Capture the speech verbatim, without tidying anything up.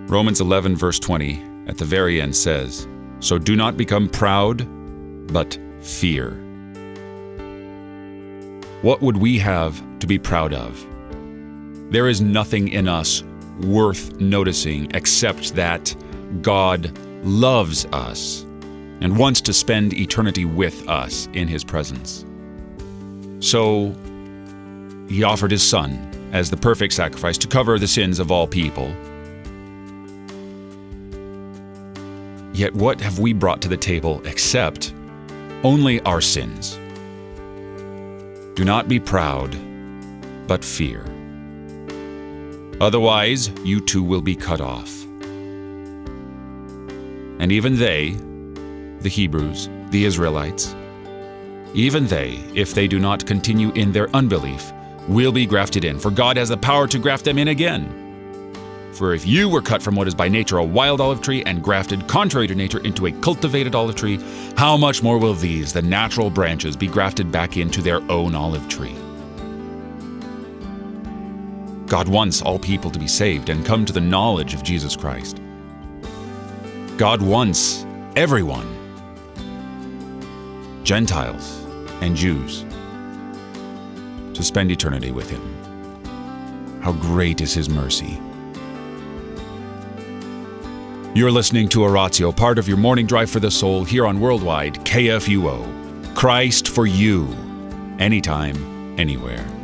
Romans eleven, verse twenty, at the very end says, "So do not become proud, but fear." What would we have to be proud of? There is nothing in us worth noticing except that God loves us and wants to spend eternity with us in His presence. So He offered His Son as the perfect sacrifice to cover the sins of all people. Yet what have we brought to the table except only our sins? Do not be proud, but fear. Otherwise, you too will be cut off. And even they, the Hebrews, the Israelites, even they, if they do not continue in their unbelief, will be grafted in, for God has the power to graft them in again. For if you were cut from what is by nature a wild olive tree and grafted contrary to nature into a cultivated olive tree, how much more will these, the natural branches, be grafted back into their own olive tree? God wants all people to be saved and come to the knowledge of Jesus Christ. God wants everyone, Gentiles and Jews, to spend eternity with Him. How great is His mercy. You're listening to Oratio, part of your morning drive for the soul here on Worldwide K F U O. Christ for you, anytime, anywhere.